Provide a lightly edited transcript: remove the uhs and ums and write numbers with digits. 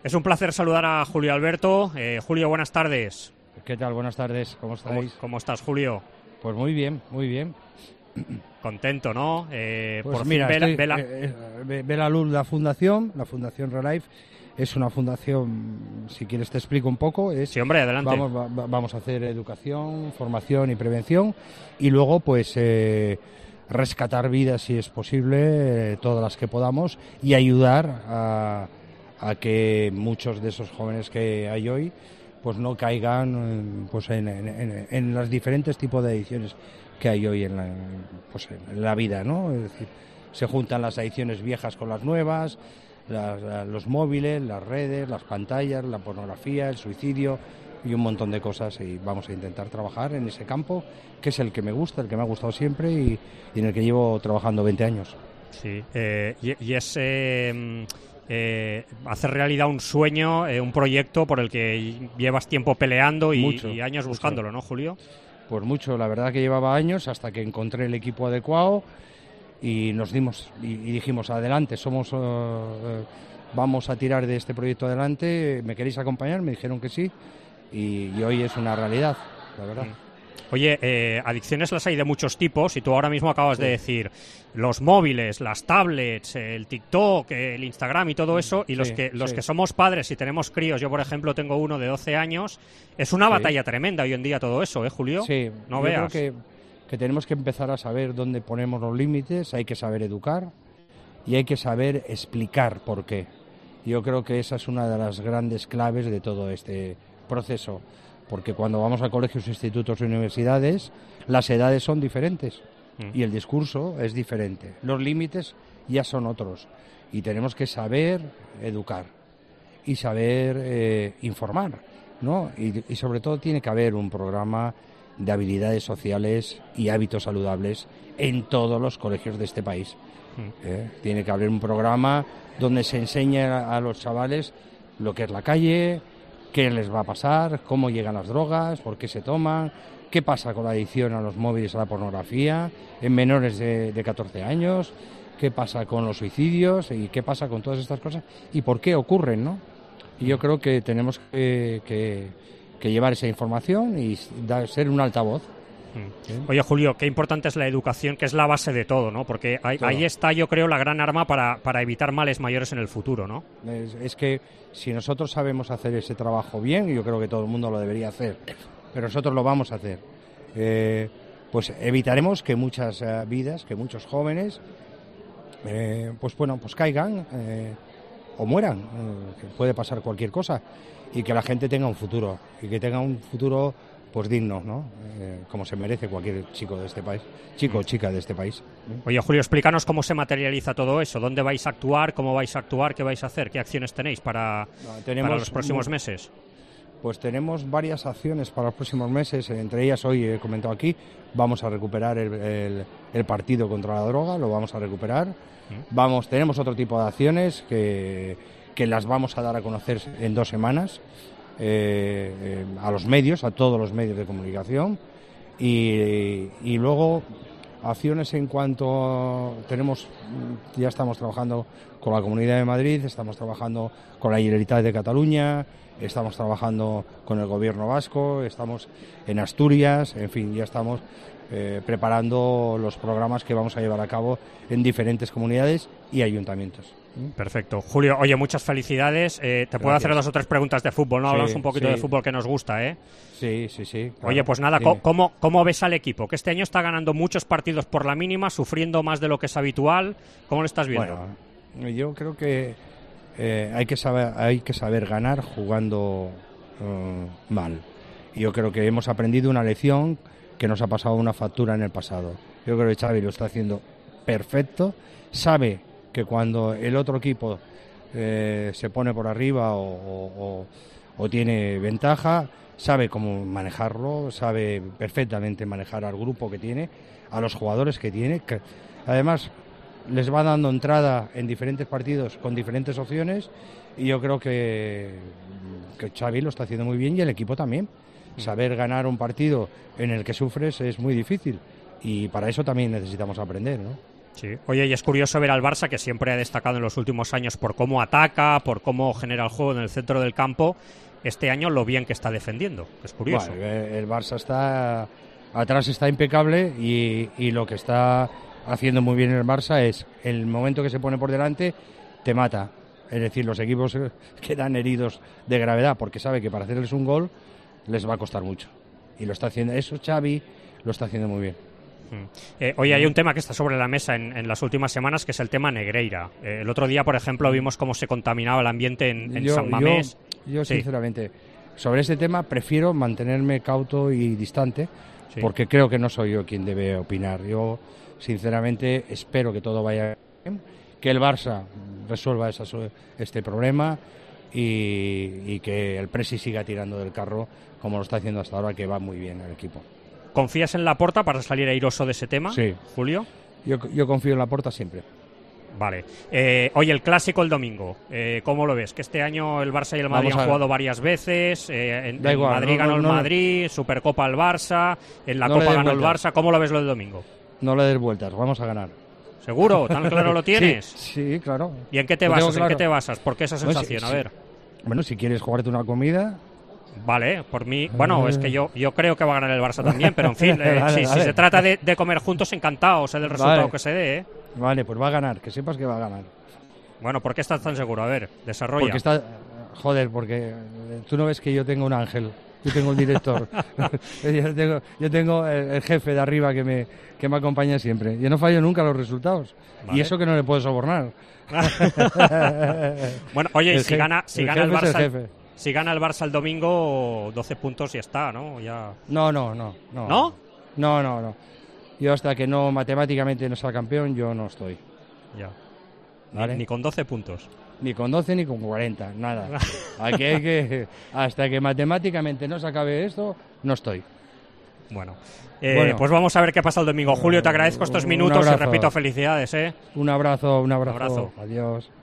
Es un placer saludar a Julio Alberto. Julio, buenas tardes. ¿Qué tal? Buenas tardes, ¿cómo estáis? ¿Cómo estás, Julio? Pues muy bien, muy bien. Contento, ¿no? Pues por mira, fin ve la luz la Fundación Relife. Es una fundación, si quieres te explico un poco. Sí, hombre, adelante. Vamos a hacer educación, formación y prevención y luego pues rescatar vidas si es posible, todas las que podamos, y ayudar a que muchos de esos jóvenes que hay hoy pues no caigan pues en los diferentes tipos de adicciones que hay hoy en la vida, ¿no? Es decir, se juntan las adicciones viejas con las nuevas, los móviles, las redes, las pantallas, la pornografía, el suicidio y un montón de cosas, y vamos a intentar trabajar en ese campo, que es el que me gusta, el que me ha gustado siempre y en el que llevo trabajando 20 años. Sí, y es hacer realidad un sueño, un proyecto por el que llevas tiempo peleando y años buscándolo, ¿no, Julio? Pues mucho, la verdad que llevaba años hasta que encontré el equipo adecuado y nos dimos y dijimos adelante, vamos a tirar de este proyecto adelante, ¿me queréis acompañar? Me dijeron que sí y hoy es una realidad, la verdad. Oye, adicciones las hay de muchos tipos y tú ahora mismo acabas de decir los móviles, las tablets, el TikTok, el Instagram y todo eso, y los que somos padres y tenemos críos, yo por ejemplo tengo uno de 12 años, es una batalla tremenda hoy en día todo eso, Julio? Sí, no veas. Creo que tenemos que empezar a saber dónde ponemos los límites, hay que saber educar y hay que saber explicar por qué. Yo creo que esa es una de las grandes claves de todo este proceso, porque cuando vamos a colegios, institutos y universidades, las edades son diferentes y el discurso es diferente. Los límites ya son otros y tenemos que saber educar y saber informar, ¿no? Y sobre todo tiene que haber un programa de habilidades sociales y hábitos saludables en todos los colegios de este país. Tiene que haber un programa donde se enseñe a los chavales lo que es la calle, qué les va a pasar, cómo llegan las drogas, por qué se toman, qué pasa con la adicción a los móviles, a la pornografía, en menores de 14 años, qué pasa con los suicidios y qué pasa con todas estas cosas y por qué ocurren, ¿no? Y yo creo que tenemos que llevar esa información y ser un altavoz. Oye, Julio, qué importante es la educación, que es la base de todo, ¿no? Porque ahí está, yo creo, la gran arma para evitar males mayores en el futuro, ¿no? Es que si nosotros sabemos hacer ese trabajo bien, y yo creo que todo el mundo lo debería hacer, pero nosotros lo vamos a hacer, pues evitaremos que muchas vidas, que muchos jóvenes, pues caigan o mueran, que puede pasar cualquier cosa, y que la gente tenga un futuro, y que tenga un futuro pues digno, ¿no? Como se merece cualquier chico de este país, chico o chica de este país. Oye, Julio, explícanos cómo se materializa todo eso, dónde vais a actuar, cómo vais a actuar, qué vais a hacer, qué acciones tenéis para los próximos meses. Pues tenemos varias acciones para los próximos meses, entre ellas hoy he comentado aquí, vamos a recuperar el partido contra la droga, lo vamos a recuperar. Tenemos otro tipo de acciones que las vamos a dar a conocer en 2 semanas. A los medios, a todos los medios de comunicación y luego acciones en cuanto ya estamos trabajando con la Comunidad de Madrid, estamos trabajando con la Generalitat de Cataluña, estamos trabajando con el Gobierno vasco, estamos en Asturias, en fin, ya estamos preparando los programas que vamos a llevar a cabo en diferentes comunidades y ayuntamientos. Perfecto. Julio, oye, muchas felicidades. Te puedo hacer 2 o 3 preguntas de fútbol, ¿no? Hablamos un poquito de fútbol que nos gusta, ¿eh? Sí. Claro. Oye, pues nada, ¿cómo ves al equipo? Que este año está ganando muchos partidos por la mínima, sufriendo más de lo que es habitual. ¿Cómo lo estás viendo? Bueno, yo creo que hay que saber ganar jugando mal. Yo creo que hemos aprendido una lección que nos ha pasado una factura en el pasado. Yo creo que Xavi lo está haciendo perfecto, sabe que cuando el otro equipo se pone por arriba o tiene ventaja, sabe cómo manejarlo, sabe perfectamente manejar al grupo que tiene, a los jugadores que tiene, que además les va dando entrada en diferentes partidos con diferentes opciones y yo creo que Xavi lo está haciendo muy bien y el equipo también. Saber ganar un partido en el que sufres es muy difícil y para eso también necesitamos aprender, ¿no? Sí. Oye, y es curioso ver al Barça, que siempre ha destacado en los últimos años por cómo ataca, por cómo genera el juego en el centro del campo, este año lo bien que está defendiendo. Es curioso. Bueno, el Barça está atrás, está impecable, y lo que está haciendo muy bien el Barça es el momento que se pone por delante te mata. Es decir, los equipos quedan heridos de gravedad porque sabe que para hacerles un gol les va a costar mucho. Y lo está haciendo. Eso Xavi lo está haciendo muy bien. Hoy hay un tema que está sobre la mesa en las últimas semanas, que es el tema Negreira. El otro día, por ejemplo, vimos cómo se contaminaba el ambiente en San Mamés. Yo sinceramente, sobre este tema prefiero mantenerme cauto y distante, porque creo que no soy yo quien debe opinar. Yo, sinceramente, espero que todo vaya bien, que el Barça resuelva este problema y que el Presi siga tirando del carro como lo está haciendo hasta ahora, que va muy bien el equipo. ¿Confías en Laporta para salir airoso de ese tema, sí. Julio? Yo confío en Laporta siempre. Vale. Oye, el clásico el domingo, ¿cómo lo ves? Que este año el Barça y el Madrid han jugado varias veces, en Madrid ganó el Madrid, Supercopa el Barça, en la Copa ganó el Barça. ¿Cómo lo ves lo del domingo? No le des vueltas, vamos a ganar. ¿Seguro? ¿Tan claro lo tienes? Sí, claro. ¿Y en qué te basas? Claro. ¿En qué te basas? ¿Por qué esa sensación? A ver. Bueno, si quieres jugarte una comida... Vale, por mí... Bueno, es que yo creo que va a ganar el Barça también, pero en fin, vale. Si se trata de comer juntos, encantado, sea del resultado que se dé, ¿eh? Vale, pues va a ganar, que sepas que va a ganar. Bueno, ¿por qué estás tan seguro? A ver, desarrolla. Porque porque tú no ves que yo tengo un ángel, yo tengo un director, yo tengo el jefe de arriba que me acompaña siempre. Yo no fallo nunca los resultados, ¿vale? Y eso que no le puedo sobornar. Bueno, oye, si gana el Barça... Si gana el Barça el domingo, 12 puntos y está, ¿no? Ya... No. ¿No? No. Yo hasta que no matemáticamente no sea campeón, yo no estoy. Ya. ¿Vale? Ni con 12 puntos. Ni con 12 ni con 40, nada. Aquí hasta que matemáticamente no se acabe esto, no estoy. Bueno, pues vamos a ver qué pasa el domingo. Julio, te agradezco estos minutos y repito, felicidades, ¿eh? Un abrazo. Adiós.